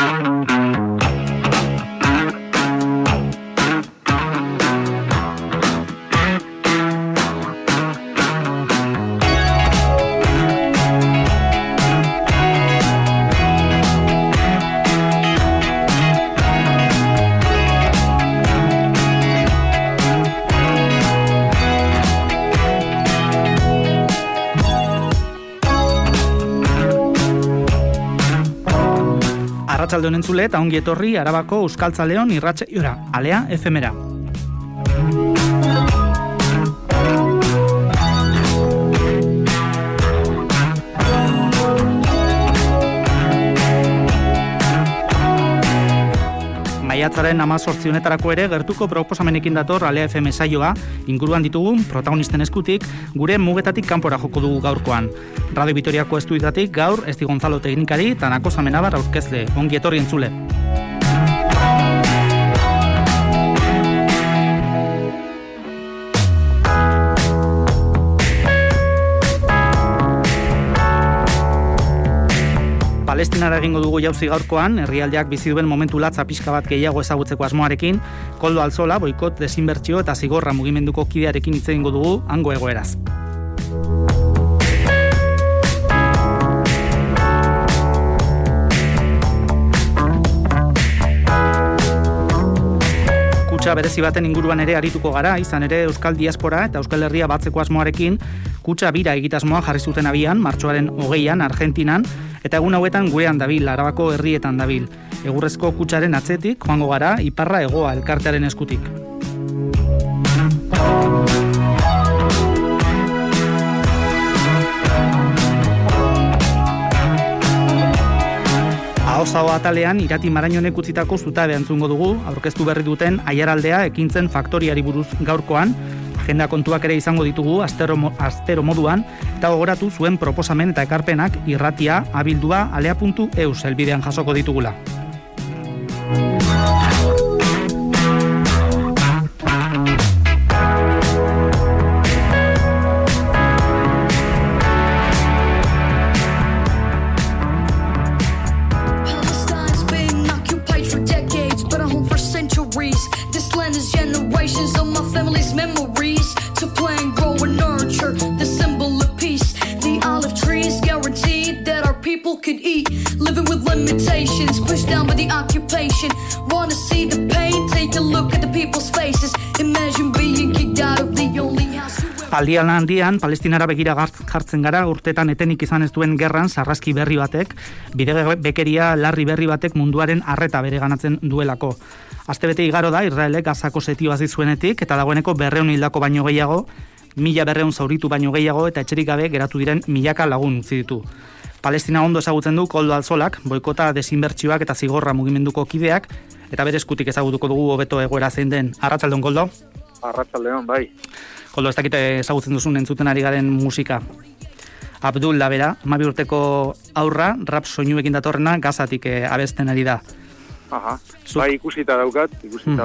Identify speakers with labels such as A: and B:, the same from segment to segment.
A: Arratsalde honen zule eta ongi etorri Arabako Euskaltzaleon irratsaiora, Alea FM-era. Maiatzaren 18 honetarako ere gertuko proposamenekin dator Alea FM saioa, inguruan ditugun protagonisten eskutik, gure mugetatik kanpora joko dugu gaurkoan. Radio Vitoriako estudiatik gaur Esti Gonzalo teknikari eta Nako Zamenabar aurkezle. Ongi etorri entzule. Palestinara egingo dugu jauzi gaurkoan, herrialdeak bizi duen momentu latza pixka bat gehiago ezagutzeko asmoarekin, Koldo Alzola, boikot, desinbertsio eta zigorra mugimenduko kidearekin hitz egingo dugu hango egoeraz. Kutxa berezi baten inguruan ere arituko gara, izan ere Euskal Diaspora eta Euskal Herria batzeko asmoarekin kutxa bira egitasmoa jarri zuten abian, martxoaren 20an Argentinan, eta egun hauetan gurean dabil, Arabako herrietan dabil. Egurrezko kutxaren atzetik, joango gara, Iparra Hegoa elkartearen eskutik. Ahozago atalean, Irati Marañonek utzitako zutabe entzungo dugu, aurkeztu berri duten Aiaraldea ekintzen faktoriari buruz gaurkoan, agenda kontuak ere izango ditugu astero moduan, eta gogoratu zuen proposamen eta ekarpenak irratia abildua alea.eus helbidean jasoko ditugula.
B: Could eat, living with limitations, pushed down by the occupation. Wanna see the pain, take a look at the people's faces. Imagine being kicked out of the only house.
A: Aldian handian, Palestinara begira jartzen gara, urtetan etenik izan ez duen gerran sarraski berri batek, bidebekeria larri berri batek munduaren arreta bereganatzen duelako. Astebete igaro da, Israelek Gazako setioa zuenetik, eta dagoeneko 200 hildako baino gehiago, 1200 zauritu baino gehiago, eta etxerik gabe geratu diren milaka lagun utzi ditu. Palestina ondo ezagutzen du Koldo Alzolak, boikota, desinbertsioak eta zigorra mugimenduko kideak, eta bere eskutik ezagutuko dugu hobeto egoera zein den. Arratsaldeon, Koldo?
C: Arratsaldeon, bai.
A: Koldo, ez dakite ezagutzen duzun entzuten ari garen musika. Abdul da bera, 12 urteko aurra, rap soinuekin datorrena, Gazatik abesten ari da.
C: Aha, bai ikusita daukat,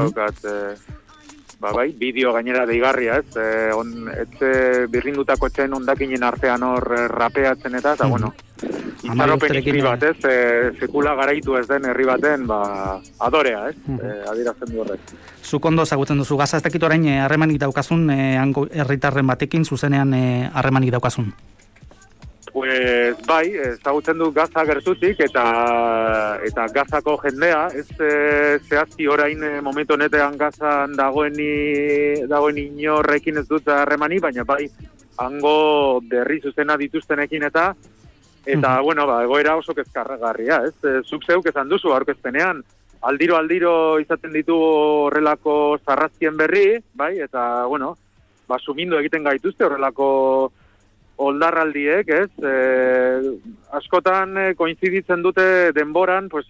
C: bai, bideo gainera deigarria, birrindutako etxen ondakinen artean hor rapeatzen eta, bueno, itxaropen izbi bat, sekula garaitu ez den herri baten, adorea, adierazten du horrek.
A: Zuk ondo ezagutzen duzu, Gaza ez dakit orain harremanik daukazun, hango herritarren batekin zuzenean harremanik daukazun?
C: Pues bai, ezagutzen du Gaza gertutik eta Gazako jendea, ez zehazki orain momentu honetan Gazan dagoen inorrekin ez dut harremani, baina bai, hango berri zuzena dituztenekin eta bueno, egoera oso kezkarragarria, ez? Zuk zeuk esan duzu aurkezpenean, aldiro izaten ditu horrelako sarrazkien berri, bai, eta bueno, sumindu egiten gaituzte horrelako oldarraldiek, ez? Askotan koinziditzen dute denboran, pues,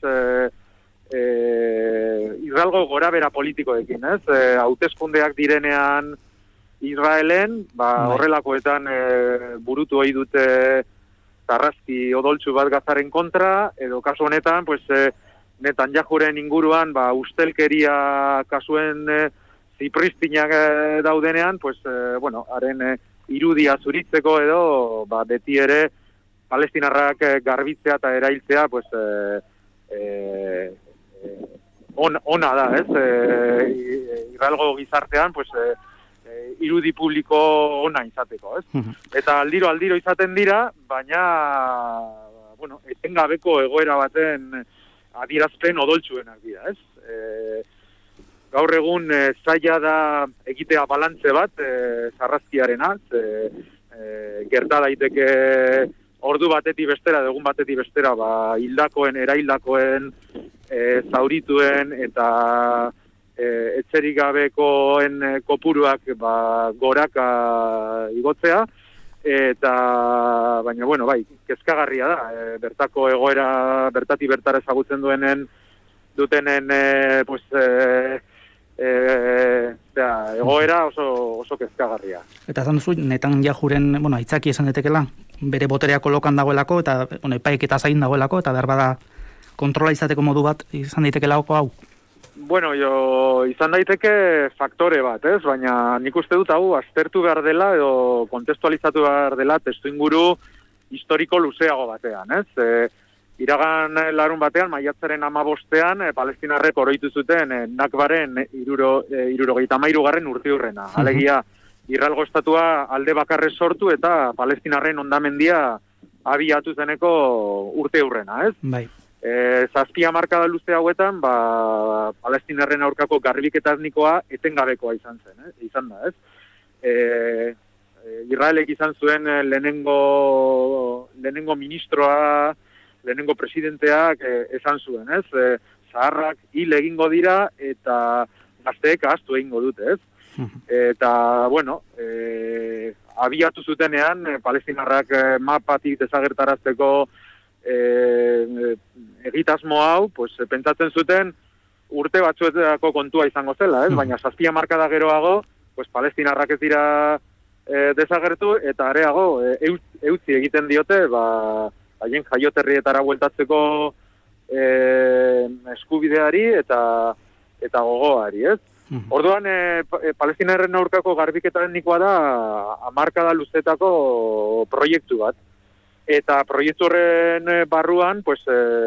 C: Israelgo gorabera politikoekin, ez? Hauteskundeak direnean Israelen, horrelakoetan burutu ohi dute sarrazki odoltsu bat Gazaren kontra, edo kasu honetan, pues, Netanyahuren inguruan, ustelkeria kasuen zipristinak daudenean, pues, bueno, haren irudia zuritzeko edo, beti ere palestinarrak garbitzea eta erailtzea, pues, ona da, ez? Israelgo gizartean, pues, irudi publiko ona izateko, ez? Eta aldiro izaten dira, baina, bueno, etengabeko egoera baten adierazpen odoltsuenak dira, ez? Gaur egun zaila da egitea balantze bat sarrazkiarena, gerta daiteke ordu batetik bestera, egun batetik bestera, hildakoen, eraildakoen, zaurituen eta etxerik gabekoen kopuruak goraka igotzea, eta baina, bueno, bai, kezkagarria da, bertako egoera, bertatik bertara ezagutzen dutenen, pues, egoera oso kezkagarria.
A: Eta zan duzu, Netanyahuren, bueno, aitzaki esan detekela, bere boterea kolokan dagoelako, eta epaik eta zain dagoelako, eta behar bada kontrola izateko modu bat izan daitekela hau?
C: Bueno, izan daiteke faktore bat, ez? Baina nik uste dut hau aztertu behar dela edo kontestualizatu behar dela testuinguru historiko luzeago batean, ez? Iragan larun batean, maiatzaren 15ean, palestinarrek oroitu zuten Nakbaren 73. urteurrena. Alegia, Israelgo estatua alde bakarrez sortu eta palestinarren hondamendia abiatu zeneko urteurrena, ez?
A: Bai.
C: 7 hamarkada luze hauetan, palestinarren aurkako garbiketa etnikoa etengabekoa izan da, ez? Israelek izan zuen lehenengo ministroa, lehenengo presidenteak esan zuen, ez? Zaharrak hil egingo dira eta gazteek ahaztu egingo dute, ez? Eta, bueno, abiatu zutenean, palestinarrak mapatik desagertarazteko egitasmo hau, pues, pentsatzen zuten urte batzuetako kontua izango zela, ez? Baina 7 hamarkada geroago, pues, palestinarrak ez dira desagertu, eta areago eutzi egiten diote, haien jaioterrietara bueltatzeko eskubideari eta gogoari, ez? Orduan, palestinarren aurkako garbiketa etnikoa da hamarkada luzetako proiektu bat. Eta proiektu horren barruan, pues,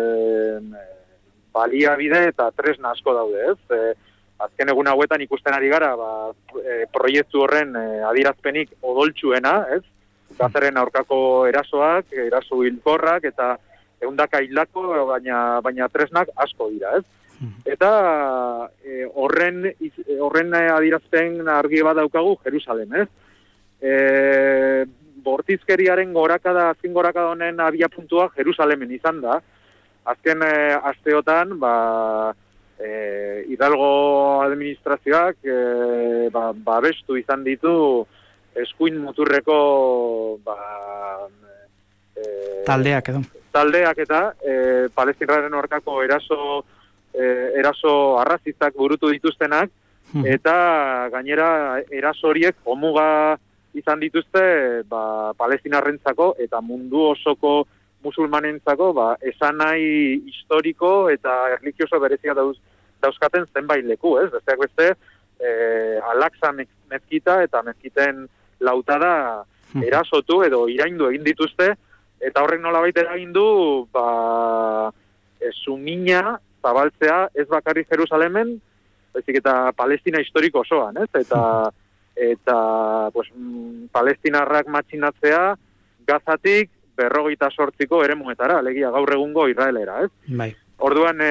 C: baliabide eta tresna asko daude, ez? Azken egun hauetan ikusten ari gara, proiektu horren adierazpenik odoltsuena, ez? Gazaren aurkako erasoak, eraso hilkorrak, eta ehundaka hildako, baina tresnak asko dira, ez? Eta horren adierazpen argi bat daukagu Jerusalem, ez? Bortizkeriaren azken gorakada honen abiapuntua Jerusalemen izan da. Azken asteotan, Hidalgo administrazioak babestu izan ditu eskuin muturreko
A: taldeak
C: eta palestinarren aurkako eraso arrazistak burutu dituztenak, eta gainera eraso horiek omuga izan dituzte palestinarrentzako eta mundu osoko musulmanentzako esanahi historiko eta erlijioso berezia dauzkaten zenbait leku, ez? Besteak beste, Al-Aqsa mezkita eta mezkiten lautada erasotu edo iraindu egin dituzte, eta horrek nolabait eragin du sumina zabaltzea ez bakarrik Jerusalemen, baizik eta Palestina historiko osoan, ez? Eta pues, palestinarrak matxinatzea Gazatik 58ko eremuetara, alegia gaur egungo Israelera, ez?
A: Bai.
C: Orduan,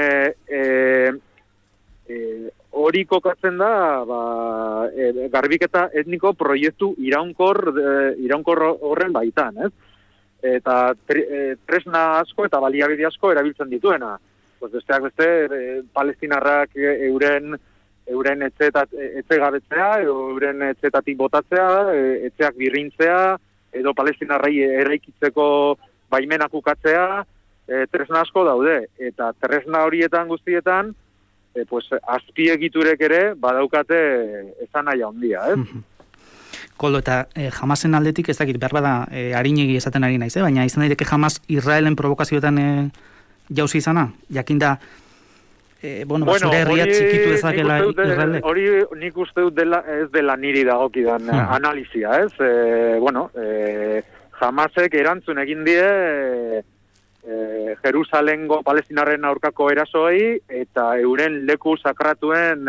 C: hori kokatzen da, garbiketa etniko proiektu iraunkor horren baitan, ez? Eta tresna asko eta baliabide asko erabiltzen dituena. Pues besteak beste, palestinarrak euren etxe gabetzea, euren etxetatik botatzea, etxeak birrintzea, edo palestinarrei eraikitzeko baimenak ukatzea, tresna asko daude. Eta tresna horietan guztietan, pues, azpiegiturek ere badaukate esanaia handia, ez?
A: Koldo, eta Hamasen aldetik ez dakit, behar bada harinegi esaten ari naiz, baina izan daiteke Hamas Israelen provokazioetan jauzi izana? Jakinda, zure herria txikitu dezakela Israelek?
C: Hori nik uste dut ez dela niri dagokidan analizia, ez? Hamasek erantzun egin die Jerusalengo palestinarren aurkako erasoei eta euren leku sakratuen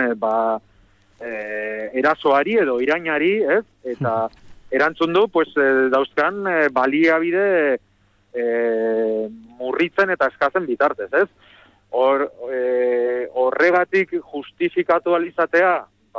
C: erasoari edo irainari, ez? Eta erantzun du, pues, dauzkan baliabide murritzen eta eskatzen bitartez, ez? Horregatik justifikatu alizatea,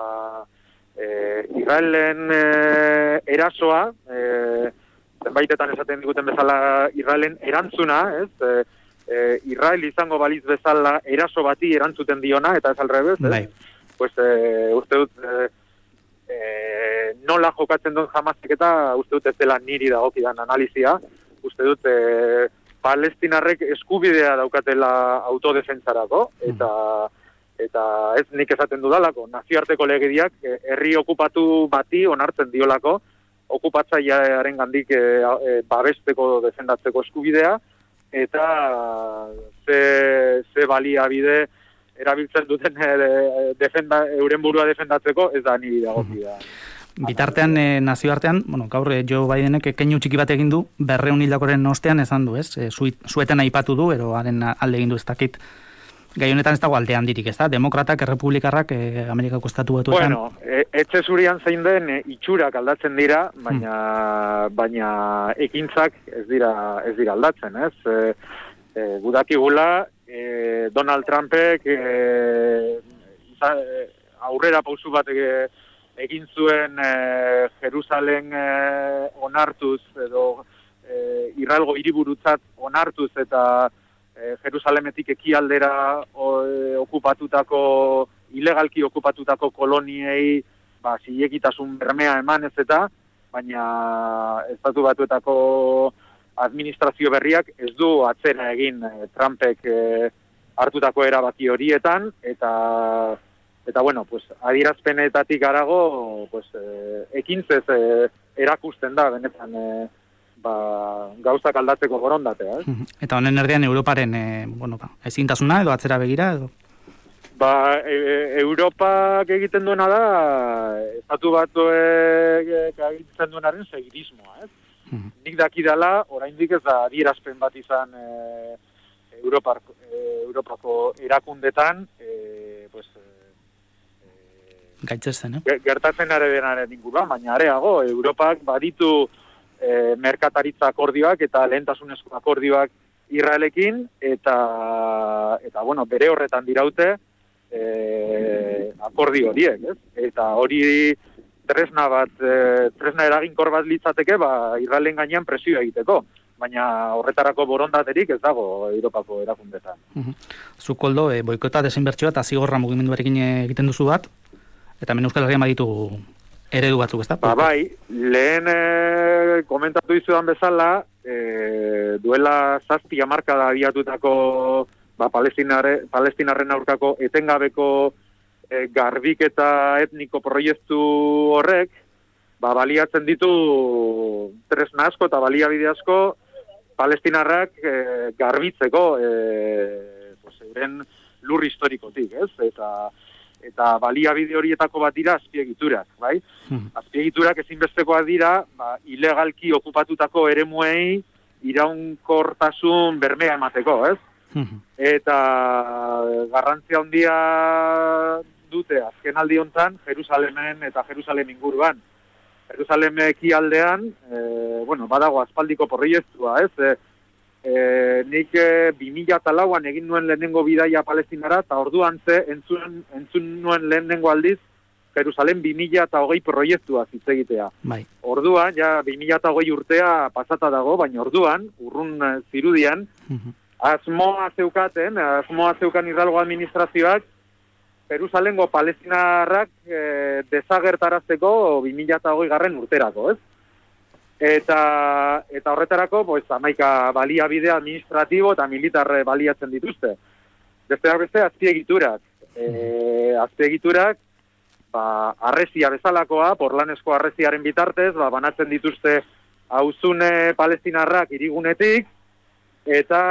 C: Israelen erasoa, zenbaitetan esaten diguten bezala Israelen erantzuna, ez? Israel izango baliz bezala eraso bati erantzuten diona, eta ez alrebez, ez? Pues, uste dut, nola jokatzen duen Hamasek eta uste dut ez dela niri dagokidan analizia, uste dut palestinarrek eskubidea daukatela autodefentzarako, eta ez nik esaten dudalako, nazioarteko legediak herri okupatu bati onartzen diolako, okupatzailearen gandik babesteko defendatzeko eskubidea, eta ze baliabide erabiltzen duten euren burua defendatzeko, ez da niri dagokia.
A: Bitartean, nazioartean, gaur Joe Bidenek keinu txiki bat egin du, 200 hildakoren ostean esan du, ez? Sueten aipatu du, ero haren alde egin du ez dakit. Gai honetan ez dago alde handirik, ez da? Demokratak, errepublikarrak, Amerikako estatu batuetan.
C: Bueno, etxe zurian zein den itxurak aldatzen dira, baina ekintzak ez dira aldatzen, ez? Gudakigula, Donald Trumpek aurrera pausu bat egin zuen Jerusalen onartuz edo Israelgo hiriburutzat onartuz eta Jerusalemetik ekialdera ilegalki okupatutako koloniei zilegitasun bermea emanez eta, baina estatu batuetako administrazio berriak ez du atzera egin Trumpek hartutako erabaki horietan, eta bueno, pues, adierazpenetatik harago, pues, ekintzez erakusten da, benetan, gauzak aldatzeko borondatea.
A: Eta honen erdian Europaren ezintasuna edo atzera begira edo?
C: Europak egiten duena da, estatu batuek egiten duenaren segirismoa, ez? Nik dakidala, oraindik ez da adierazpen bat izan Europako erakundetan,
A: gaitzesten,
C: gertatzen ari denaren inguruan, baina areago, Europak baditu merkataritza akordioak eta lehentasunezko akordioak Israelekin, eta bueno, bere horretan diraute akordio horiek, ez? Eta hori tresna eraginkor bat litzateke, Israelen gainean presioa egiteko, baina horretarako borondaterik ez dago Europako erakundetan.
A: Zu Koldo, boikota desinbertsioa eta zigorra mugimenduarekin egiten duzu bat, eta hemen Euskal Herrian baditu eredu batzuk, ezta?
C: Bai, lehen komentatu dizudan bezala, duela 7 hamarkada abiatutako palestinarren aurkako etengabeko garbiketa etniko proiektu horrek, baliatzen ditu tresna asko eta baliabide asko palestinarrak garbitzeko euren lur historikotik, ez? Eta baliabide horietako bat dira azpiegiturak, bai? Azpiegiturak ezinbestekoak dira, ilegalki okupatutako eremuei iraunkortasun bermea emateko, ez? Eta garrantzia handia dute azken aldi hontan Jerusalemen eta Jerusalem inguruan. Jerusalem ekialdean, badago aspaldiko proiektua, ez? Nik 2004an egin nuen lehenengo bidaia Palestinara, eta orduan entzun nuen lehenengo aldiz Jerusalem 2020 proiektua hitz egitea. Orduan, ja 2020 urtea pasata dago, baina orduan, urrun zirudian, asmoa zeukan Israelgo administrazioak Jerusalengo palestinarrak desagertarazteko 2020 urterako, ez? Eta horretarako, 11 baliabide administratibo eta militar baliatzen dituzte. Besteak beste, azpiegiturak. Azpiegiturak, arrezia bezalakoa, porlanesko arreziaren bitartez, banatzen dituzte auzune palestinarrak hirigunetik, eta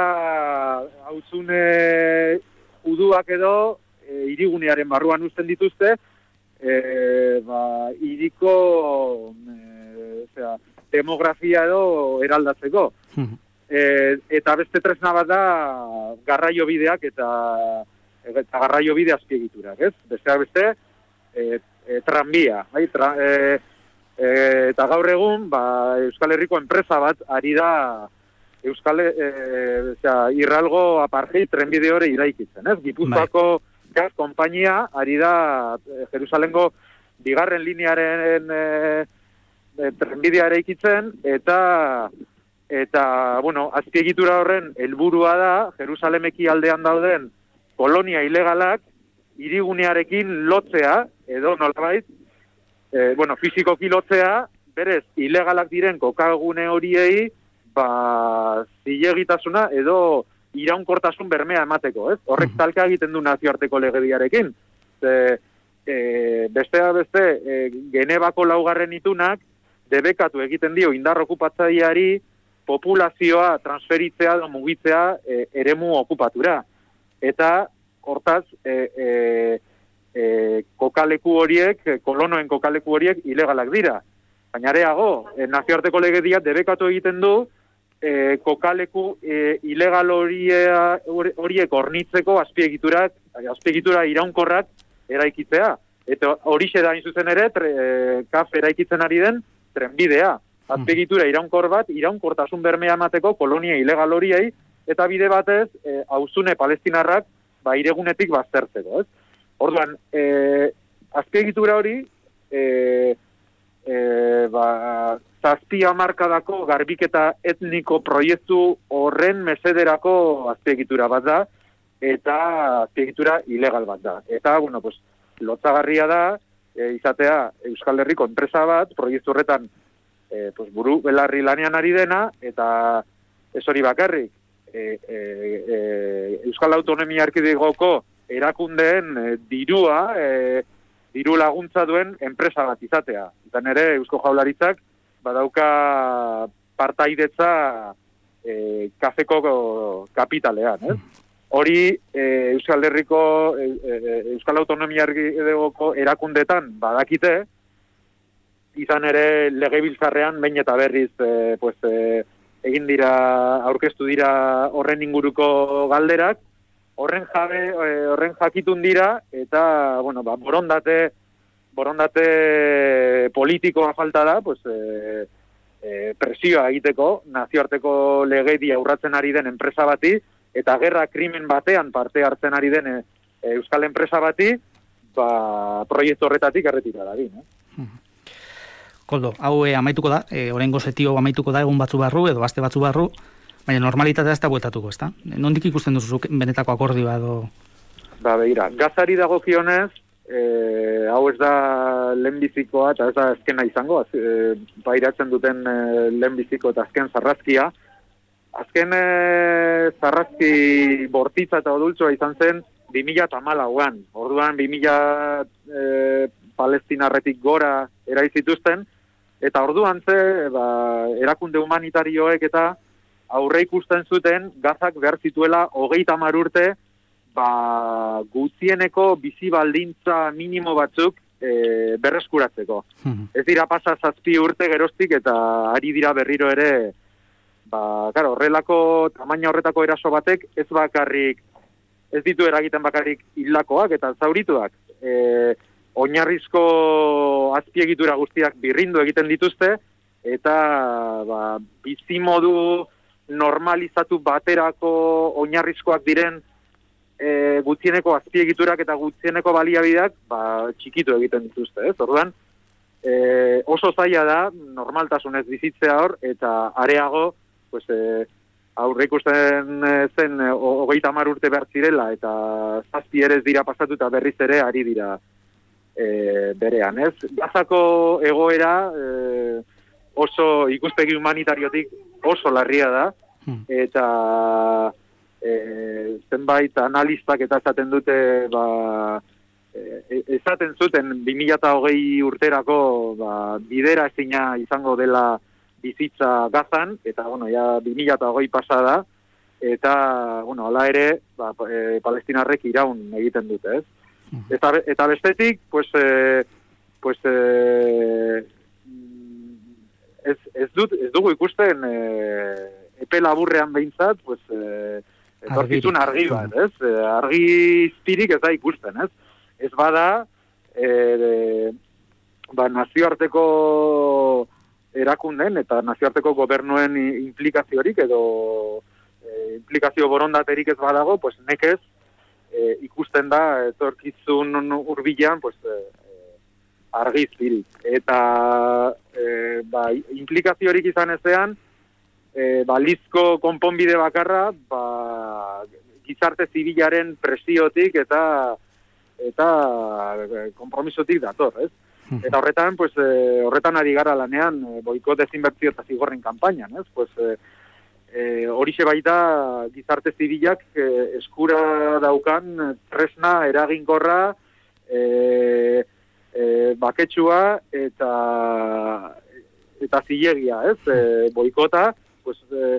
C: auzune juduak edo hirigunearen barruan uzten dituzte, hiriko demografia edo eraldatzeko. Eta beste tresna bat da garraio bideak eta garraio bide azpiegiturak, ez? Besteak beste, tranbia, bai? Eta gaur egun, Euskal Herriko enpresa bat ari da Irralgo Apartheid trenbide hori iraikitzen, ez? Gipuzkoako gas konpainia ari da Jerusalengo bigarren linearen trenbidea eraikitzen eta bueno, azpiegitura horren helburua da Jerusalemeki aldean dauden kolonia ilegalak hirigunearekin lotzea edo nolabait fisikoki lotzea, berez ilegalak diren kokagune horiei zilegitasuna edo iraunkortasun bermea emateko, ez? Horrek talka egiten du nazioarteko legediarekin. Besteak beste, Genebako 4. itunak debekatu egiten dio indar okupatzaileari populazioa transferitzea edo mugitzea eremu okupatura. Eta hortaz kokaleku horiek, kolonoen kokaleku horiek ilegalak dira. Baina areago, nazioarteko legedia debekatu egiten du kokaleku ilegal horiek hornitzeko azpiegitura iraunkorrak eraikitzea. Eta horixe da zuzen ere, kaf eraikitzen ari den trenbidea. Azpiegitura iraunkor bat, iraunkortasun bermea emateko kolonia ilegal horiei, eta bide batez, auzune palestinarrak iregunetik baztertzeko. Orduan, azpiegitura hori, zazpi hamarkadako garbiketa etniko proiektu horren mesederako azpiegitura bat da, eta azpiegitura ilegal bat da. Eta, lotzagarria da, izatea Euskal Herriko enpresa bat, proiektu horretan buru belarri lanean ari dena, eta ez hori bakarrik. Euskal Autonomia Erkidegoko erakundeen diru laguntza duen enpresa bat izatea. Eta nere Eusko Jaurlaritzak badauka partaidetza kafeko kapitalean, Hori Euskal Herriko Euskal Autonomia Erkidegoko erakundetan badakite, izan ere legebiltzarrean behin eta berriz egin dira, aurkeztu dira horren inguruko galderak, horren jakitun dira, eta, borondate politikoa falta da, presioa egiteko, nazioarteko legedia urratzen ari den enpresa bati, eta gerra krimen batean parte hartzen ari den euskal enpresa bati, proiektu horretatik erretira da.
A: Koldo, hau amaituko da, oraingo setio amaituko da egun batzu barru, edo aste batzu barru, baina normalitatea ez da bueltatuko, ez da? Nondik ikusten duzu benetako akordioa edo?
C: Begira, gazari dagokionez, hau ez da lehenbizikoa eta ez da azkena izango, pairatzen duten lehenbiziko eta azken zarrazkia. Azken zarrazki bortitza eta odultzoa izan zen 2014an. Orduan 2000 palestinarretik gora eraizituzten, eta orduan erakunde humanitarioek eta aurre ikusten zuten Gazak behar zituela 30 urte gutxieneko bizi baldintza minimo batzuk berreskuratzeko. Ez dira pasa 7 urte geroztik eta ari dira berriro ere horrelako tamaina horretako eraso batek ez ditu eragiten bakarrik hildakoak eta zaurituak. Oinarrizko azpiegitura guztiak birrindu egiten dituzte, eta bizimodu normalizatu baterako oinarrizkoak diren gutxieneko azpiegiturak eta gutxieneko baliabideak txikitu egiten dituzte. Orduan, oso zaila da normaltasunez bizitzea hor, eta areago, aurre ikusten zen 30 urte behar zirela, eta 7 ere ez dira pasatu eta berriz ere ari dira berean, ez? Gazako egoera oso ikuspegi humanitariotik oso larria da, eta zenbait analistak eta esaten dute esaten zuten 2020 urterako bidera ezina izango dela bizitza Gazan, eta ja 2020 pasa da, eta hala ere palestinarrek iraun egiten dute, ez? Eta bestetik, ez dugu ikusten epe laburrean behintzat, pues, etorkizun argi bat, ez? Argi izpirik ez da ikusten, ez? Ez bada, nazioarteko erakunden eta nazioarteko gobernuen implikaziorik edo implikazio borondaterik ez badago, pues nekez ikusten da etorkizun hurbilean pues argi izpirik. Eta implikaziorik izan ezean, balizko konponbide bakarra, gizarte zibilaren presiotik eta konpromisotik dator, ez? Eta horretan, pues, horretan ari gara lanean, boikot desinbertzio eta zigorren kanpainan, ez? Pues, horixe baita gizarte zibilak eskura daukan tresna eraginkorra, baketsua eta zilegia, ez? Boikota, pues,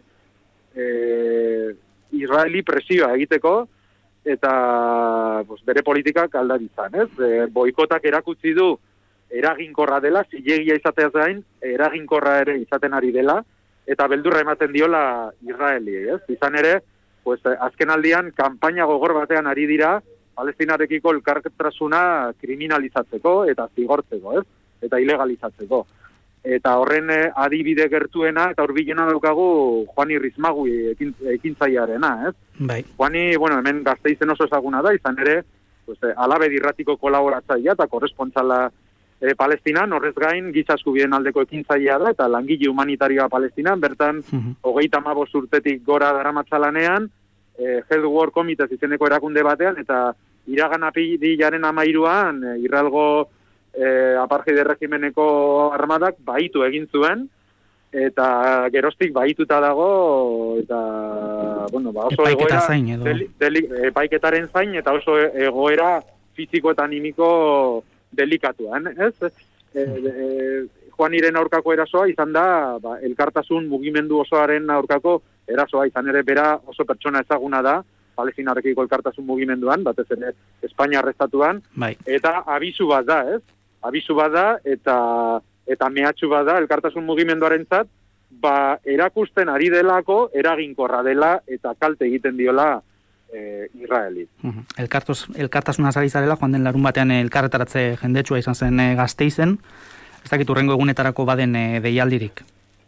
C: Israeli presioa egiteko, eta pues, bere politikak aldaritzan, ez? Boikotak erakutsi du eraginkorra dela, zilegia izateaz gain, eraginkorra ere izaten ari dela, eta beldurra ematen diola Israeli, ez? Izan ere, pues, azken aldian, kanpaina gogor batean ari dira, Palestinarekiko elkartasuna kriminalizatzeko eta zigortzeko, ez? Eta ilegalizatzeko. Eta horren adibide gertuena eta hurbilena daukagu Juani Rismagui ekintzailearena, ez?
A: Bai.
C: Juani, hemen Gasteizen oso ezaguna da, izan ere, pues, Alabed irratiko kolaboratzailea eta korrespontsala Palestinan, horrez gain, giza eskubideen aldeko ekintzailea da, eta langile humanitarioa Palestinan, bertan, 35 urtetik gora daramatzalanean, Health War Committee izeneko erakunde batean, eta iragan apirilaren 13an, Israelgo apartheid regimeneko armadak baitu egin zuen, eta geroztik baituta dago, eta, oso egoera, epaiketaren zain, eta oso egoera fisiko eta animiko delikatuan, ez? Juaniren aurkako erasoa izan da, elkartasun mugimendu osoaren aurkako erasoa, izan ere bera oso pertsona ezaguna da, Palestinarekiko elkartasun mugimenduan, batez ere Espainiar estatuan, eta abisu bat da, ez? Abisu bat da, eta mehatxu bat da, elkartasun mugimenduarentzat, erakusten ari delako, eraginkorra dela, eta kalte egiten diola Israeli.
A: Elkartasunaz ari zarela, joan den larun batean elkarretaratze jendetsua izan zen Gasteizen, ez dakit hurrengo egunetarako baden deialdirik?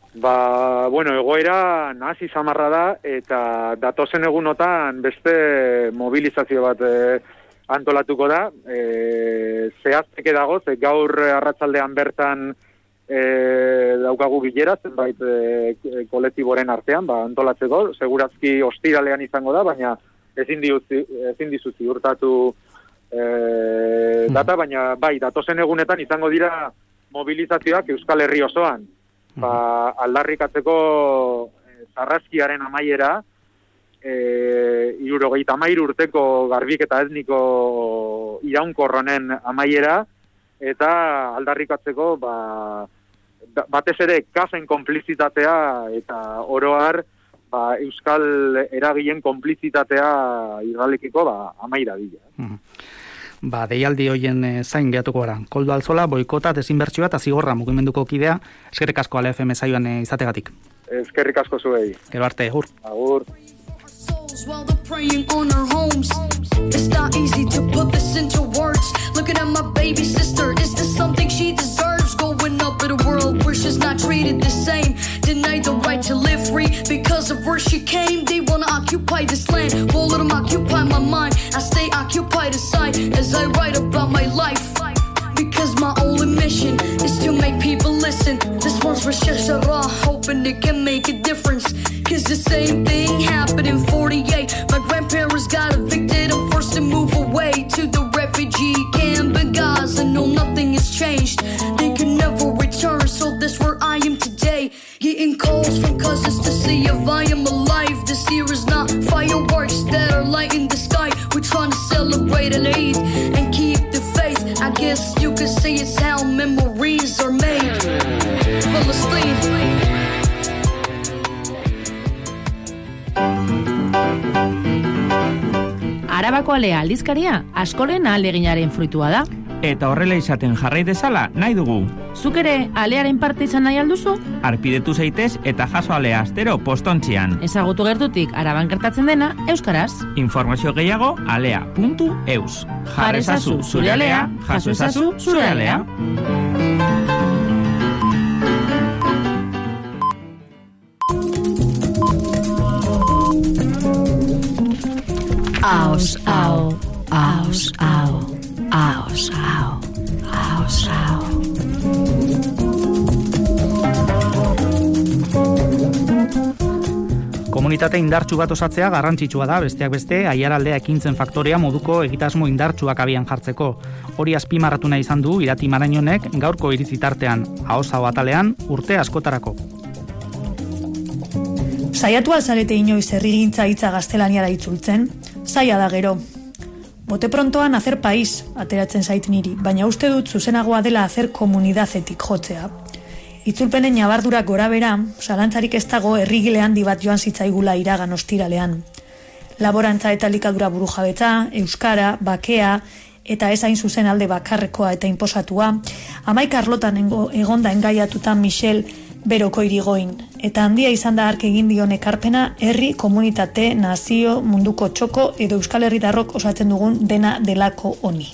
C: Egoera nahasi samarra da, eta datozen egunotan beste mobilizazio bat antolatuko da, zehazteke dago, gaur arratsaldean bertan daukagu bilera, zenbait kolektiboren artean, antolatzeko, segurazki ostiralean izango da, baina ezin dizu ziurtatu data, baina datozen egunetan izango dira mobilizazioak Euskal Herri osoan. Aldarrikatzeko sarraskiaren amaiera, 73 urteko garbiketa etniko iraunkorronen amaiera, eta aldarrikatzeko batez ere kasen konplizitatea eta oroar Euskal eragileen konplizitatea Israelekiko amaira dira.
A: Deialdi hoien zain gehatuko gara. Koldo Altzola, boikota, desinbertsioa eta zigorra mugimenduko kidea, eskerrik asko Ala FM saioan izategatik.
C: Eskerrik asko zuei.
A: Gero arte, agur.
C: Agur.
B: While they're praying on our homes, it's not easy to put this into words. Looking at my baby sister, is this something she deserves? Going up in a world where she's not treated the same, denied the right to live free because of where she came. They wanna occupy this land, won't let them occupy my mind. I stay occupied aside as I write about my life, because my only mission is to make people listen. This one's for Sheikh Jarrah, hoping it can make a difference. Cause the same thing happened in 48. My grandparents got evicted and forced to move away to the refugee camp in Gaza. No, nothing has changed. They can never return, so that's where I am today. Getting calls from cousins to see if I am alive. This year is not fireworks that are lighting the sky. We're trying to celebrate an Eid and keep the faith. I guess you could say it's how memories are made. Palestine.
D: Arabako Alea aldizkaria askoren ahaleginaren fruitua da.
E: Eta horrela izaten jarrai dezala nahi dugu.
D: Zuk ere alearen parte izan nahi alduzu?
E: Arpidetu zaitez eta jaso alea astero postontzian.
D: Ezagutu gertutik Araban gertatzen dena euskaraz.
E: Informazio gehiago alea.eus. Jar ezazu zure alea, jaso ezazu zure alea.
F: Aos, au, aos, au, aos, au, aos, au.
A: Komunitate indartsu bat osatzea garrantzitsua da, besteak beste, Aiaraldea ekintzen faktorea moduko egitasmo indartsuak abian jartzeko. Hori azpimarratu nahi izan du Irati Marañonek gaurko iritzi tartean, Ahoz-Aho atalean urte askotarako.
G: Saiatu alzarete inoiz herrigintza hitza gaztelaniara itzultzen, zaila da gero. Bote prontoan hacer país ateratzen zait niri, baina uste dut zuzenagoa dela hacer komunidadetik jotzea. Itzulpenen ñabardurak gora bera, zalantzarik ez dago herrigile handi bat joan zitzaigula iragan ostiralean. Laborantza eta elikadura burujabetza, euskara, bakea, eta ez hain zuzen alde bakarrekoa eta inposatua, 11 arlotan egonda engaiatuta Michel Beroko irigoin, eta handia izan da hark egin dion ekarpena herri, komunitate, nazio, munduko txoko edo Euskal Herritarrok osatzen dugun dena delako honi.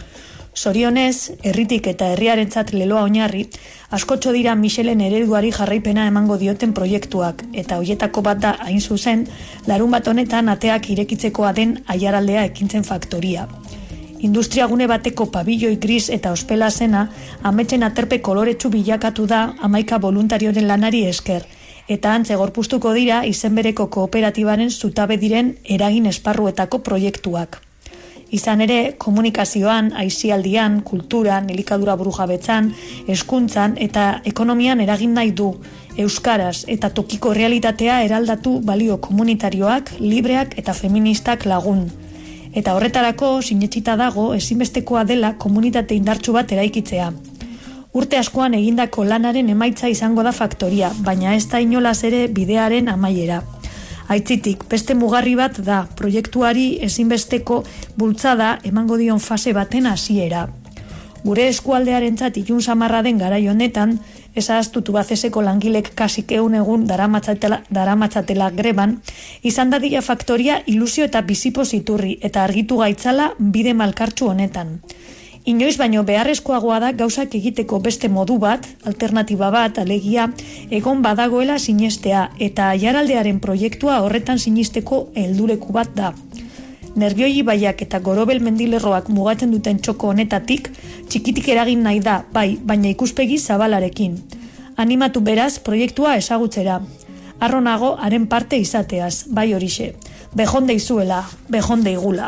G: Zorionez, herritik eta herriarentzat leloa oinarri, askotxo dira Michelen ereduari jarraipena emango dioten proiektuak, eta hoietako bat da hain zuzen, larunbat honetan ateak irekitzekoa den Aiaraldea ekintzen faktoria. Industriagune bateko pabilloi gris eta ospela zena, ametsen aterpe koloretsu bilakatu da 11 voluntarioren lanari esker, eta antze gorpuztuko dira izenbereko kooperatibaren zutabe diren eragin esparruetako proiektuak. Izan ere, komunikazioan, aisialdian, kulturan, elikadura burujabetzan, hezkuntzan eta ekonomian eragin nahi du, euskaraz eta tokiko realitatea eraldatu balio komunitarioak, libreak eta feministak lagun. Eta horretarako sinetsita dago ezinbestekoa dela komunitate indartsu bat eraikitzea. Urte askoan egindako lanaren emaitza izango da faktoria, baina ez da inolaz ere bidearen amaiera. Aitzitik, beste mugarri bat da, proiektuari ezinbesteko bultzada emango dion fase baten hasiera. Gure eskualdearentzat ilun samarra den garai honetan, ezaztutu bazeseko langilek kasik 100 egun daramatzatela greban, izan dadila faktoria ilusio eta bizipoz iturri eta argitu gaitzala bide malkartsu honetan. Inoiz baino beharrezkoagoa da gauzak egiteko beste modu bat, alternatiba bat, alegia, egon badagoela sinestea eta Aiaraldearen proiektua horretan sinisteko helduleku bat da. Nerbioi ibaiak eta Gorobel mendilerroak mugatzen duten txoko honetatik, txikitik eragin nahi da, bai, baina ikuspegi zabalarekin. Animatu beraz proiektua ezagutzera. Arronago haren parte izateaz, bai horixe. Bejonde izuela, bejonde igula.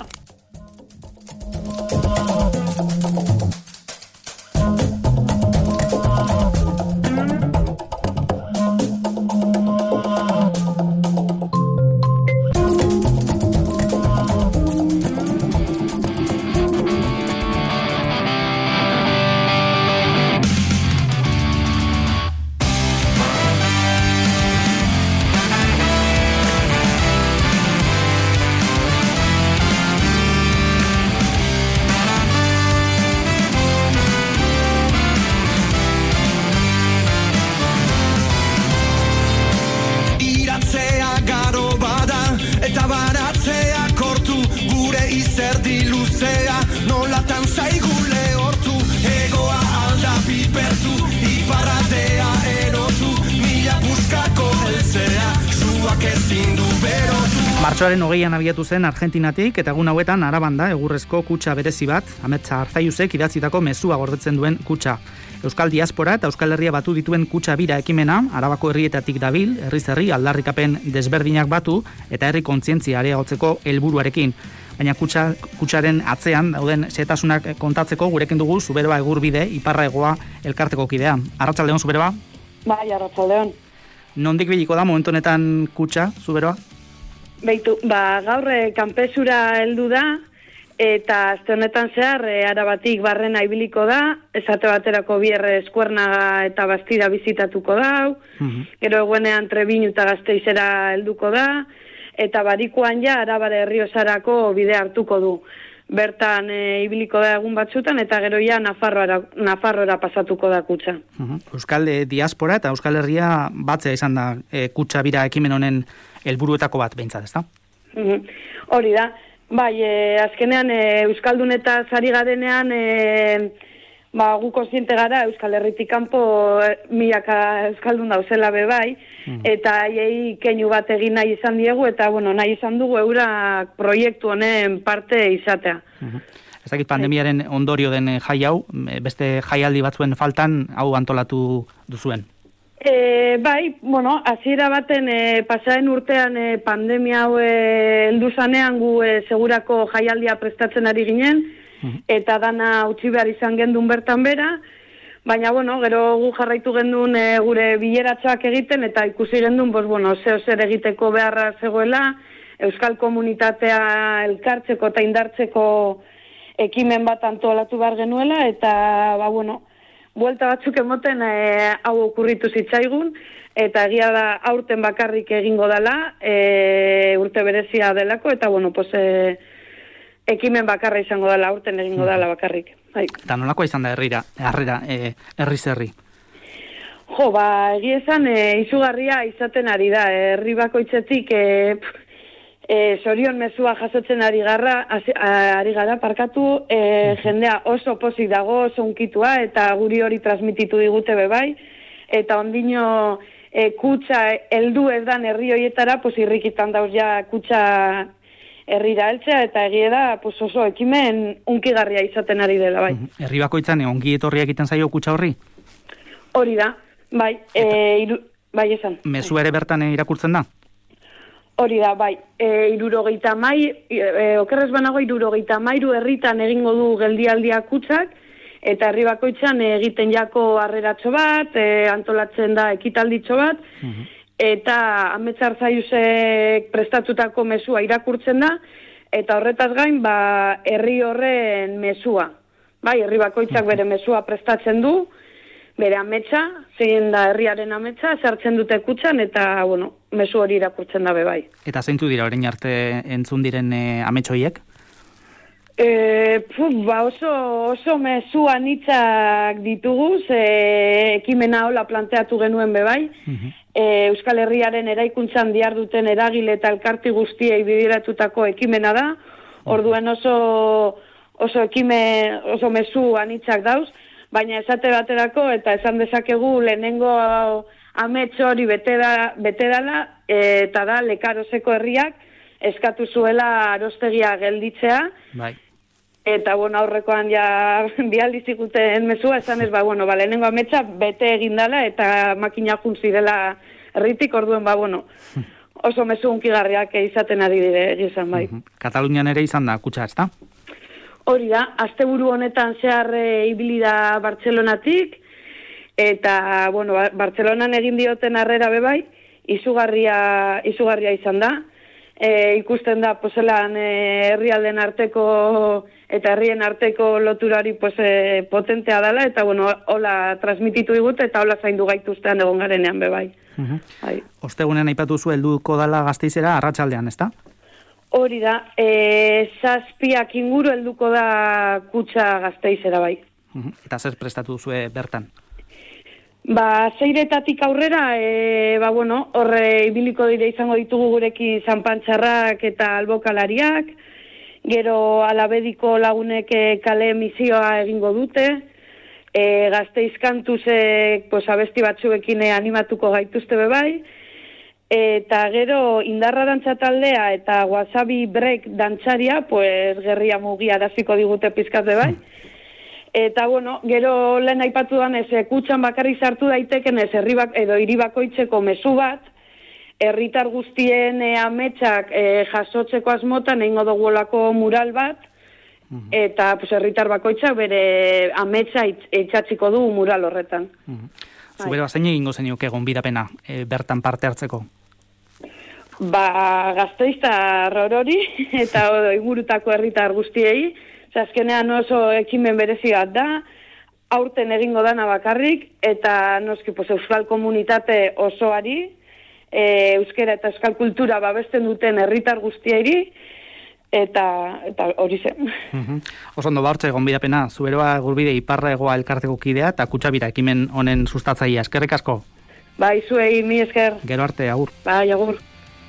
A: Martxoaren 20an abiatu zen Argentinatik eta egun hauetan Araban da egurrezko kutxa berezi bat, Ametsa Arzaiusek idatzitako mezua gordetzen duen kutxa. Euskal diaspora eta Euskal Herria batu dituen kutxa bira ekimena, Arabako herrietatik dabil, herriz herri aldarrikapen desberdinak batu eta herri kontzientzia areagotzeko helburuarekin. Baina kutxaren atzean dauden xehetasunak kontatzeko gurekin dugu Zuberoa Egurbide, Iparra-Hegoa elkarteko kidea. Arratsaldeon, Zuberoa?
H: Bai, arratsaldeon.
A: Nondik biliko da momentu honetan kutxa, Zuberoa?
H: Beitu, gaur kanpesura heldu da, eta aste honetan zehar Arabatik barrena ibiliko da, esate baterako bierre Eskuernaga eta Bastida bizitatuko da, gero eguenean Trebiñu eta Gasteizera helduko da, eta barikuan ja Arabara Herriosarako bide hartuko du. bertan ibiliko da egun batzutan, eta gero ja Nafarroara pasatuko da kutsa.
A: Euskal diaspora eta Euskal Herria batzea izan da kutsa bira ekimen honen helburuetako bat behintzat, ezta?
H: Hori da. Bai, azkenean Euskaldun eta zari garenean gu kontziente gara Euskal Herritik kanpo milaka Euskaldun dauzela bai, eta haiei keinu bat egin nahi izan diegu, eta nahi izan dugu eurak proiektu honen parte izatea.
A: Ez dakit pandemiaren ondorio den jai hau, beste jaialdi batzuen faltan hau antolatu duzuen?
H: Bai, hasiera baten pasaren urtean pandemia hau heldu zanean gu segurako jaialdia prestatzen ari ginen, eta dana utzi behar izan gendun bertan bera, baina gero gu jarraitu gendun gure bileratxoak egiten, eta ikusi gendun, zer egiteko beharra zegoela, euskal komunitatea elkartzeko eta indartzeko ekimen bat antolatu behar genuela, eta buelta batzuk emoten hau okurritu zitzaigun, eta egia da aurten bakarrik egingo dela, urte berezia delako, eta ekimen bakarra izango dela, aurten egingo dela bakarrik.
A: Eta nolakoa izan da harrera, herri-zerri?
H: Egia esan izugarria izaten ari da, herri bakoitzetik zorion mezua jasotzen ari gara, parkatu, jendea oso pozik dago, oso unkitua, eta guri hori transmititu digute bai, eta ondino kutsa heldu ez dan herri horietara, irrikitan dauz ja kutsa herrira heltzea, eta egie da oso ekimen unkigarria izaten ari dela bai.
A: Herri bakoitzan ongi etorria egiten zaio kutsa horri?
H: Hori da, bai, bai esan.
A: Mezu ere bertan irakurtzen da?
H: Hori da, bai, 70, okerrez banago 73 herritan egingo du geldialdia kutsak, eta herri bakoitzan egiten jako harreratxo bat, antolatzen da ekitalditxo bat, eta ametsa Arzaiusek prestatutako mezua irakurtzen da, eta horretaz gain, herri horren mezua. Bai, herri bakoitzak bere mezua prestatzen du, bere ametsa, zein da herriaren ametsa, sartzen dute kutsan, eta, mezu hori irakurtzen dabe bai.
A: Eta zeintzu dira orain arte entzun diren ametsoiek?
H: Oso mezu anitzak ditugu, ekimena hola planteatu genuen bai. Euskal Herriaren eraikuntzan diharduten eragile eta elkarti guztiei bideratutako ekimena da. Orduen oso mezu anitzak dauz, baina esate baterako, eta esan dezakegu lehenengo amets hori bete dala, eta da Lekaroseko herriak eskatu zuela arostegia gelditzea, eta aurrekoan ja bialdiz ikuten mezua, esan ez, lehenengo ametsa bete egindala, eta makina juntzirela herritik, orduen, oso mezu unkigarriak izaten ari dire egizan, bai.
A: Katalunian ere izan da kutsa, ezta?
H: Hori da, asteburu honetan zehar ibili da Bartzelonatik, eta, Bartzelonan egin dioten harrera bai, izugarria izan da. Ikusten da, zelan herrialden arteko eta herrien arteko loturari potentea dela, eta, hola transmititu digute, eta hola zaindu gaituztean egon garenean bai.
A: Ostegunean aipatu zu helduko dela Gasteizera arratsaldean, ezta?
H: Hori da, 7 inguru helduko da kutsa Gasteizera bai.
A: Eta zer prestatu duzue bertan?
H: 6 aurrera, horre ibiliko dire izango ditugu gureki zanpantxarrak eta albokalariak, gero alabediko lagunek kale misioa egingo dute, Gasteiz kantuzek abesti batzuekin animatuko gaituzte bai, eta gero indarra dantza taldea eta wasabi break dantzaria, gerria mugia araziko digute pizkat bai. Eta, gero lehen aipatu danez, kutsan bakarrik sartu daiteken ez hiri bakoitzeko mezu bat, herritar guztien ametsak jasotzeko asmotan egingo dugulako mural bat, eta herritar bakoitzak bere ametsa itxatziko du mural horretan.
A: Zubero, zein egingo zenioke gonbidapena bertan parte hartzeko?
H: Gasteiztar hori eta ingurutako herritar guztiei, azkenean oso ekimen berezi bat da, aurten egingo dana bakarrik, eta noski euskal komunitate osoari, euskera eta euskal kultura babesten duten herritar guztiei, eta hori zen.
A: Oso ondo hortze gonbidapena, Zuberoa Gurbide Iparra-Hegoa elkarteko kidea eta Kutxabira ekimen honen sustatzailea. Eskerrik asko.
H: Bai, zuei, mi esker.
A: Gero arte, agur.
H: Bai, agur.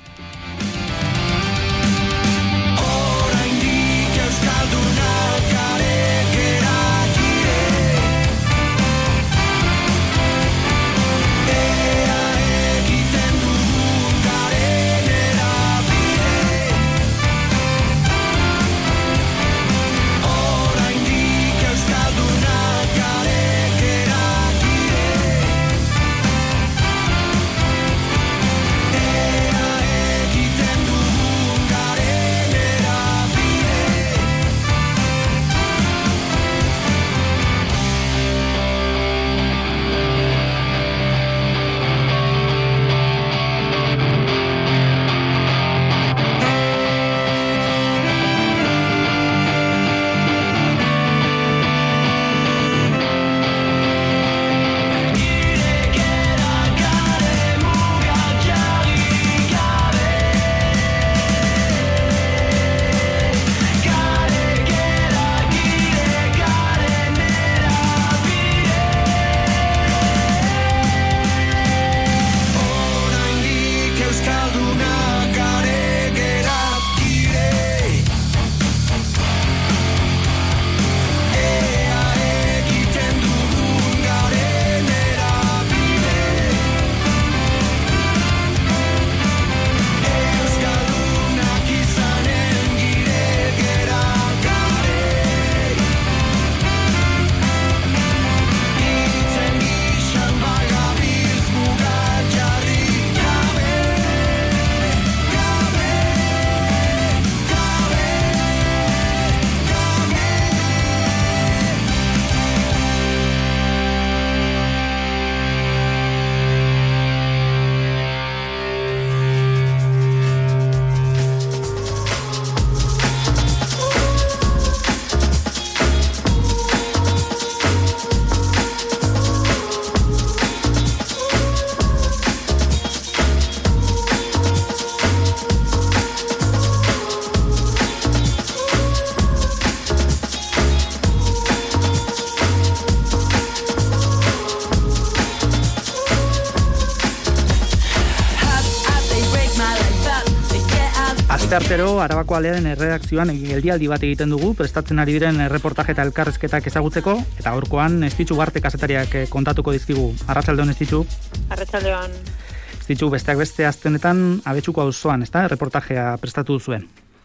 A: Asteartero Arabako Alearen erredakzioan geldialdi bat egiten dugu, prestatzen ari diren erreportaje eta elkarrezketak ezagutzeko, eta gaurkoan Estitxu Ugarte kazetariak kontatuko dizkigu. Arratsaldeon Estitxu.
I: Arratsaldeon.
A: Estitxu, besteak beste aste honetan Abetxuko auzoan, ezta? Erreportajea prestatu duzuen.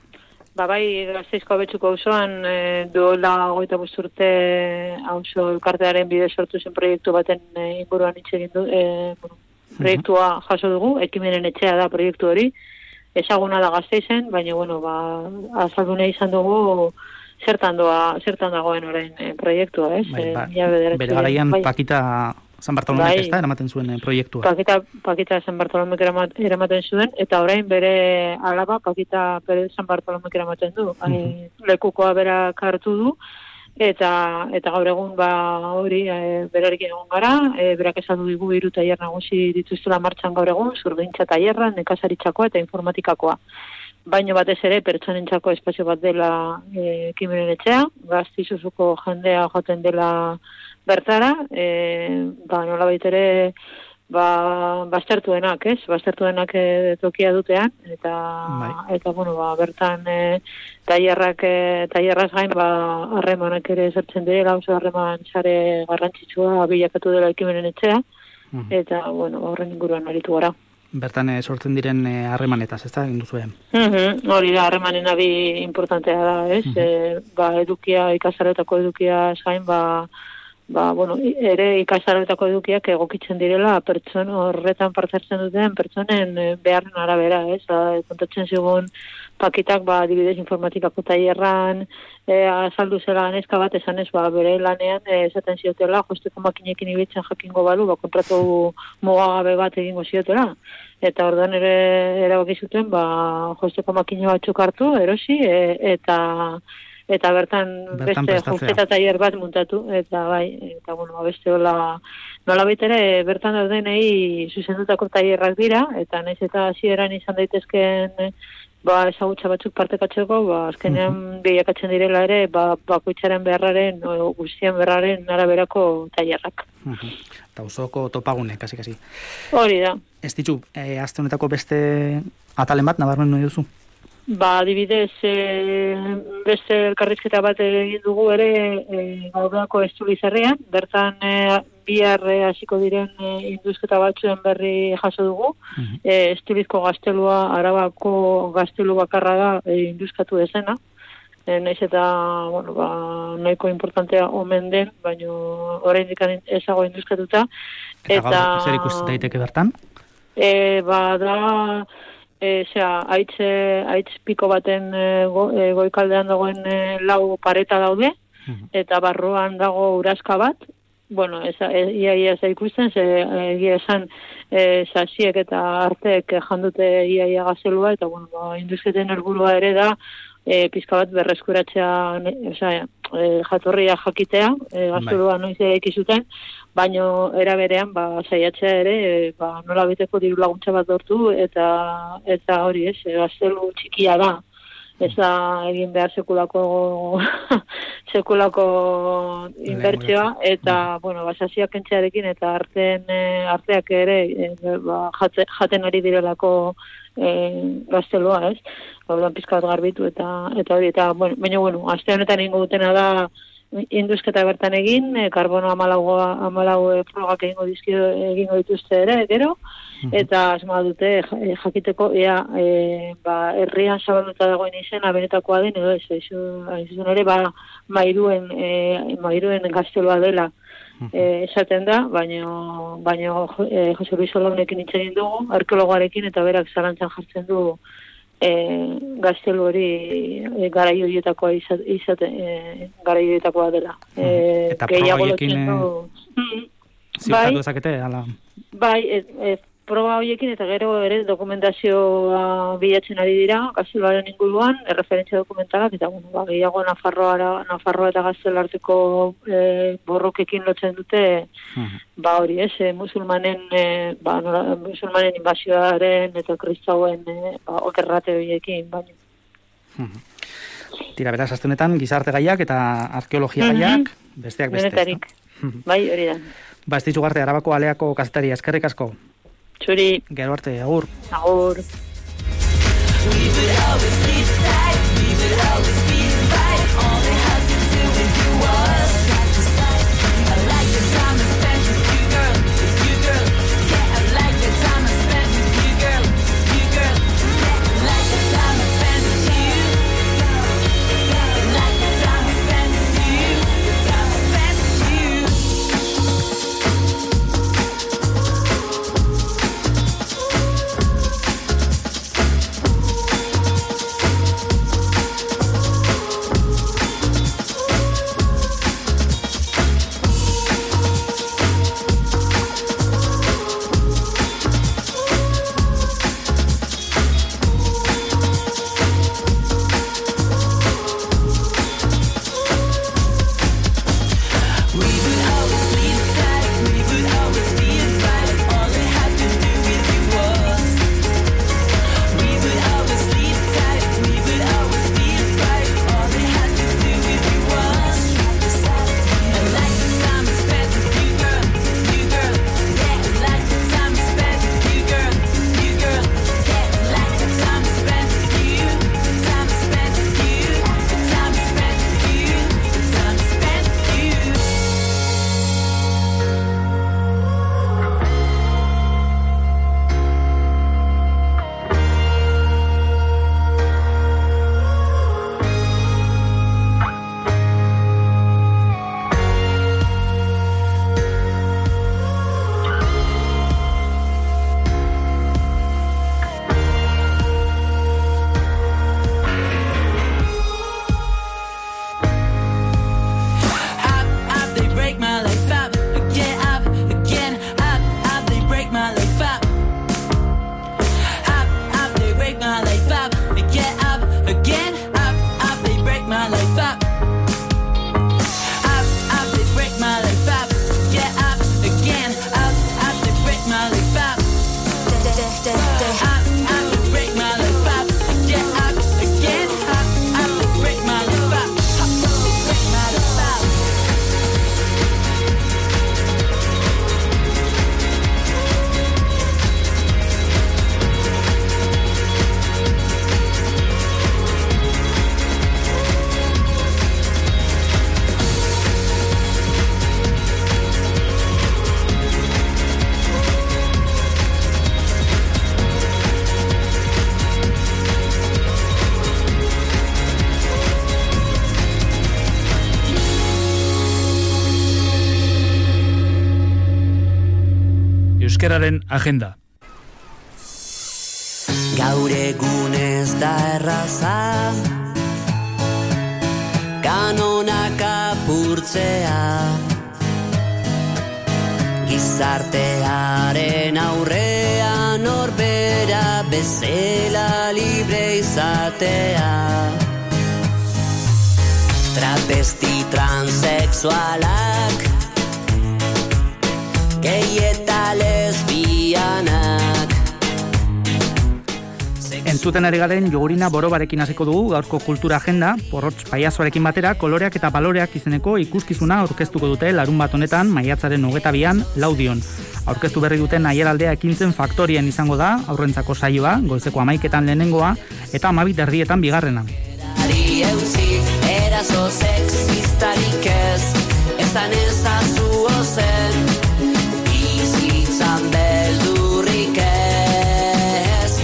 I: Bai, Gasteizko Abetxuko auzoan duela 25 urte auzo elkartearen bidez sortu zen proiektu baten inguruan hitz egin du, proiektua jaso dugu, ekimenen etxea da proiektu hori. Ezaguna da Gasteizen, baina azaldu nahi izan dugu zertan dagoen orain proiektua, ez?
A: Bere garaian Pakita San Bartolomek ez da eramaten zuen proiektua.
I: Pakita San Bartolomek eramaten zuen, eta orain bere alaba Pakita San Bartolomek eramaten du. Lekukoa berak hartu du, eta gaur egun hori berarekin egon gara, berak esan du digu 3 tailer nagusi dituztela martxan gaur egun, zurgintza tailerra, nekazaritzakoa eta informatikakoa. Baino batez ere pertsonentzako espazio bat dela ekimenen etxea, Gasteizuko jendea joaten dela bertara, nolabait ere baztertuenak, ez? Baztertuenak tokia dutean, eta bertan tailerraz gain harremanak ere zertzen direla, oso harreman sare garrantzitsua bilakatu dela ekimenen etxea, eta horren inguruan aritu gara.
A: Bertan sortzen diren harremanetaz, ez da, egin duzuen?
I: Hori da, harremanen abi importantea da, ez? Edukia, ikastaroetako edukia gain, ere ikastaroetako edukiak egokitzen direla pertson horretan parte hartzen duten pertsonen beharren arabera, ez? Kontatzen zigun Pakitak adibidez informatikako tailerran azaldu zela neska bat esanez bere lanean esaten ziotela josteko makinekin ibiltzen jakingo balu kontratu mugagabe bat egingo ziotela. Eta orduan ere erabaki zuten josteko makine batzuk hartu, erosi eta bertan beste josteta tailer bat muntatu, eta beste nolabait ere bertan daudenei zuzendutako tailerrak dira, eta naiz eta hasieran izan daitezkeen ezagutza batzuk partekatzeko, azkenean bilakatzen direla ere, bakoitzaren beharraren, guztien beharraren araberako tailerrak.
A: Eta osoko topagune, kasi.
I: Hori da.
A: Ez ditu, aste honetako beste atalen bat, nabarmen nahi duzu?
I: Adibidez, beste elkarrizketa bat egin dugu ere Gaudeako Estulizarrean, bertan bihar hasiko diren induzketa batzuen berri jaso dugu. Estulizko gaztelua, Arabako gaztelu bakarra da induzkatu dezena. Naiz eta, nahiko importantea omen den, baina oraindik ezago induzkatuta.
A: Eta zer ikusten daiteke bertan?
I: Da... aitz piko baten goikaldean dagoen 4 pareta daude, eta barruan dago urazka bat. Ia ez ikusten, egia esan sasiek eta arteek jandute ia gazelua, eta induzketen helburua ere da pizka bat berreskuratzea, jatorria jakitea, gazelua noiz eraiki zuten, baino era berean saiatzea ere nola beteko diru laguntza bat lortu eta hori gaztelu txikia da. Ez da egin behar sekulako inbertsioa eta sasiak kentzearekin eta arteak ere jaten ari direlako gaztelua, ez? Pizka bat garbitu eta hori, baina aste honetan ingo dutena da induzketa bertan egin, karbono 14 frogak egingo dituzte ere, gero, eta asmoa dute jakiteko herrian zabalduta dagoen izena benetakoa den, edo ez, izan ere, mairuen gaztelua dela esaten da, baina Jose Luis Olaunekin hitz egin dugu, arkeologoarekin, eta berak zalantzan jartzen du gaztelu hori garai horietakoa dela.
A: Eta proba horiekin ziurtatu ezakete?
I: Bai, proba horiekin eta gero ere dokumentazioa bilatzen ari dira, gazteluaren inguruan, referentzia dokumentalak, eta gehiago Nafarroa eta Gaztelu arteko borrokekin lotzen dute, hori musulmanen invasioaren eta kristauen okerrate horiekin, baina.
A: Tira, beraz, aste honetan, gizarte gaiak eta arkeologia gaiak, besteak beste.
I: Benetarik, bai, hori da.
A: Ez ditu garte, Arabako Aleako kazetaria, eskerrik asko.
I: Txuri.
A: Gero arte, agur.
I: Agur.
J: euskararen agenda.
K: Gaur egun ez da erraza, kanonak apurtzea, gizartearen aurrean norbera bezala libre izatea. Travesti transexualak, gay eta lesbianak.
A: Entzuten ari garen Jogurina Borobarekin hasiko dugu gaurko kultura agenda, porrotz paiazoarekin batera koloreak eta baloreak izeneko ikuskizuna aurkeztuko dute larunbat honetan maiatzaren 22an Laudion. Aurkeztu berri duten Aiaraldea ekintzen faktorien izango da aurrentzako saioa, goizeko 11etan lehenengoa eta 12:00 bigarrena.
K: Eraso sexistarik ezan ezazu ozen, bizitzan beldurrik ez.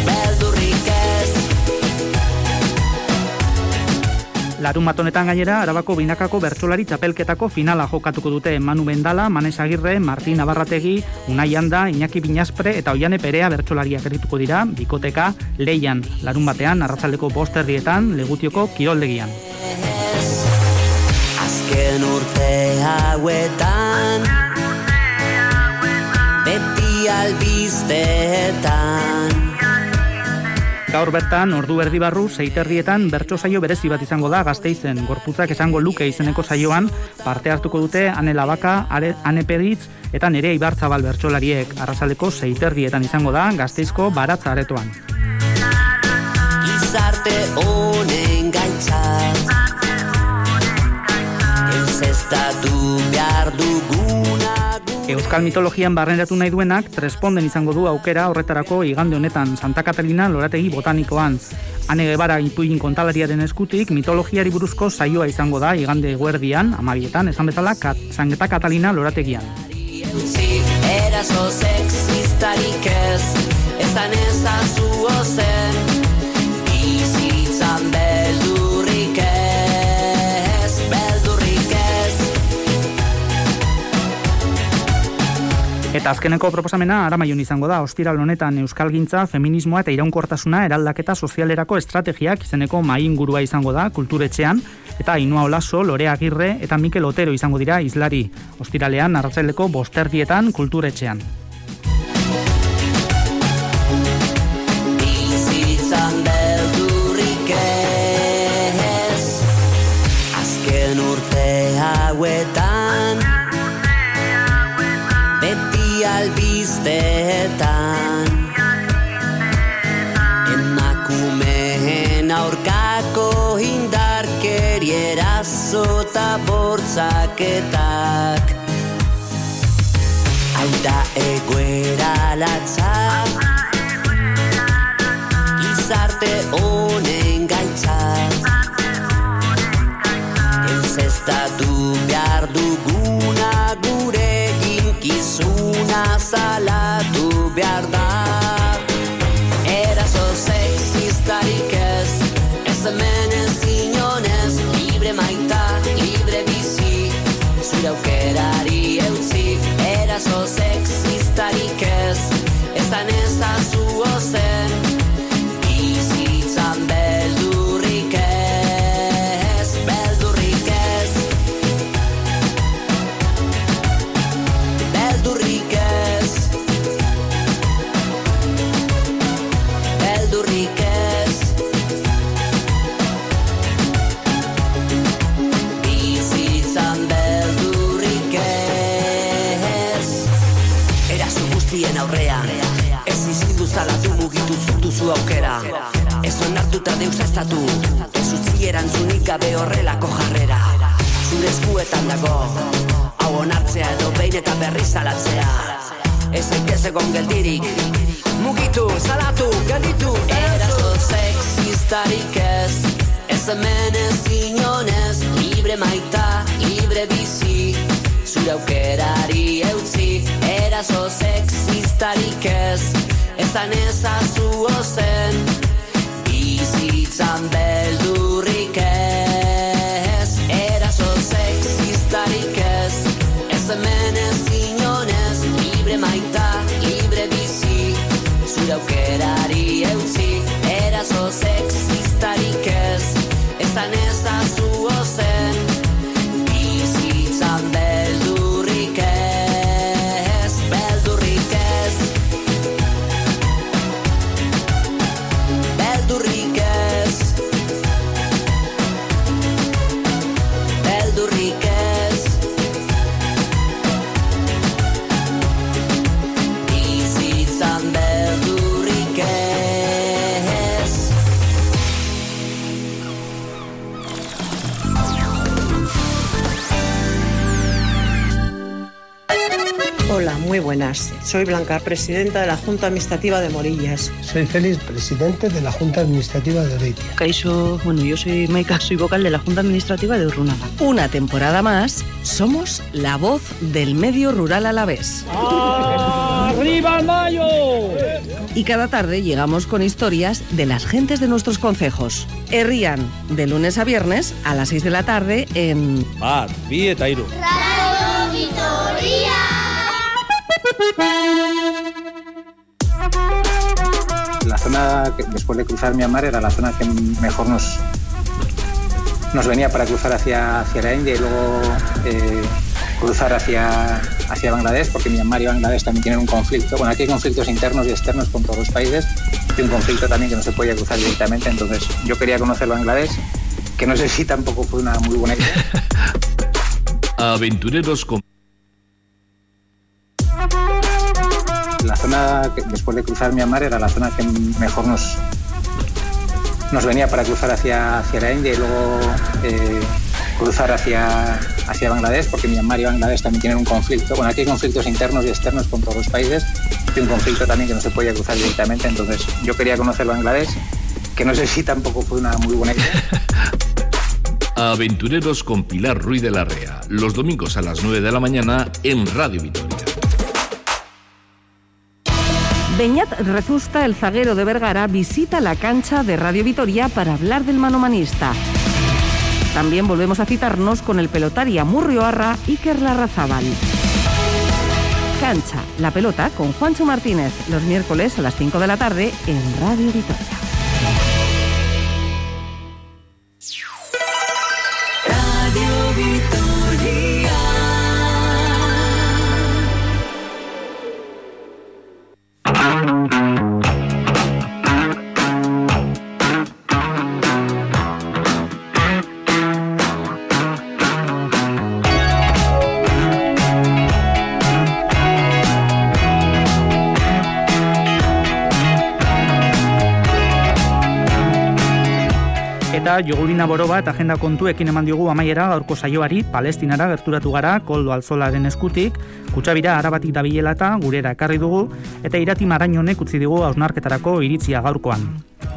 A: Larunbat honetan gainera, Arabako binakako bertsolari txapelketako finala jokatuko dute Manu Bendala, Manes Agirre, Martin Navarrategi, Unai Anda, Iñaki Binaspre eta Oiane Perea bertsolariak erituko dira, bikoteka Leian, larunbatean arratsaldeko 5:00 Legutioko kiroldegian.
K: Azken urte hauetan, beti albisteetan.
A: Gaur bertan, ordu erdi barru, 6:30 bertso saio berezi bat izango da Gasteizen. Gorputzak esango luke izeneko saioan, parte hartuko dute Ane Labaka, Ane Peditz eta Nerea Ibarzabal bertsolariek. Arratsaldeko 6:30 izango da Gasteizko Baratza aretoan.
K: Gizarte honen gaitza, eusestatu behar duguna.
A: Euskal mitologian barneratu nahi duenak Tresponden izango du aukera horretarako igande honetan Santa Katalina lorategi botanikoan. Ane Gebara ipuin kontalariaren eskutik mitologiari buruzko saioa izango da igande eguerdian, 12:00, esan bezala Santa Katalina lorategian.
K: Eraso sexistarik ezan ezazu ozen, bizitzan beldurrik ez.
A: Eta azkeneko proposamena Aramaion izango da, ostiral honetan euskalgintza, feminismoa eta iraunkortasuna eraldaketa sozialerako estrategiak izeneko mahai ingurua izango da kulturetxean, eta Ainhoa Olaso, Lorea Agirre eta Mikel Otero izango dira hizlari. Ostiralean arratsaleko 5:00 kulturetxean.
K: Bizitzan beldurrik ez, azken urte hauetan, albisteetan, emakumeen aurkako indarkeri eraso eta bortzaketak. Hau da egoera latza, gizarte honen gaitza, eusestatu behar duguna gure ginkizuna salatu behar da. Eraso sexistarik ez hemen ez inonez, libre maita, libre bizi, zure aukerari eutzi. Eraso sexistarik ez ezan ezazu ozen, bizitzan beldurrik ez, beldurrik ez. Beldurrik ez, beldurrik ez, bizitzan beldurrik ez. Eraso guztien aurrean, ez izildu zalatu mugitu duzu aukera. Ez onartuta deus estatu, ez utzi erantzunik gabe horrelako jarrera. Zure eskuetan dago, hau onartzea edo behin eta berri salatzea. Ez zaitez egon geldirik, mugitu, salatu, gelditu. Eraso sexistarik ez hemen ez inonez, libre maita, libre bizi, zure aukerari eutzi. Eraso sexistarik ezan ezazu ozen, bizitzan beldurrik ez. Eraso sexistarik ez hemen ez inonez, libre maita, libre
J: Hola, muy buenas. Soy Blanca, presidenta de la Junta Administrativa de Morillas.
L: Soy Félix, presidente de la Junta Administrativa de Oreitia.
M: Kaixo, yo soy Maika, soy vocal de la Junta Administrativa de Urrunaga.
N: Una temporada más, somos la voz del medio rural alavés.
O: ¡Arriba el Mayo!
N: Y cada tarde llegamos con historias de las gentes de nuestros concejos. Herrian, de lunes a viernes a las 6 de la tarde en...
O: Bat, bi eta hiru.
P: Radio Vitoria.
Q: La zona que después de cruzar Myanmar era la zona que mejor nos venía para cruzar hacia la India y luego cruzar hacia Bangladesh, porque Myanmar y Bangladesh también tienen un conflicto. Bueno, aquí hay conflictos internos y externos con todos los países y un conflicto también que no se podía cruzar directamente. Entonces yo quería conocer Bangladesh, que no sé si tampoco fue una muy buena idea.
R: Aventureros con...
Q: La zona que después de cruzar Myanmar era la zona que mejor nos venía para cruzar hacia la India y luego cruzar hacia Bangladesh, porque Myanmar y Bangladesh también tienen un conflicto. Bueno, aquí hay conflictos internos y externos con todos los países y un conflicto también que no se podía cruzar directamente. Entonces yo quería conocer Bangladesh, que no sé si tampoco fue una muy buena idea.
R: Aventureros con Pilar Ruiz de la Rea, los domingos a las 9 de la mañana en Radio Vitoria.
N: Beñat Rezusta, el zaguero de Vergara, visita la cancha de Radio Vitoria para hablar del manomanista. También volvemos a citarnos con el pelotari Amurrioarra Iker Larrazábal. Cancha, la pelota con Juancho Martínez, los miércoles a las 5 de la tarde en Radio Vitoria.
K: Radio Vitoria.
A: Eta jogurina boroba eta agenda kontuekin eman diogu amaiera gaurko saioari, Palestinara gerturatu gara Koldo Alzolaren eskutik, Kutsabira Arabatik dabilela eta gurera ekarri dugu, eta Irati Marañonek utzi digu hausnarketarako iritzia gaurkoan.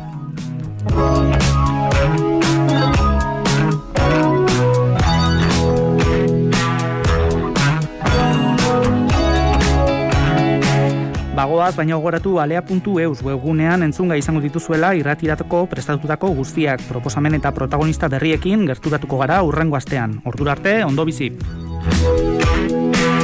A: Bagoaz, baina gogoratu alea.eus webgunean entzunga izango dituzuela irratiratako prestatutako guztiak, proposamen eta protagonista berriekin gerturatuko gara hurrengo astean. Ordura arte, ondo bizi.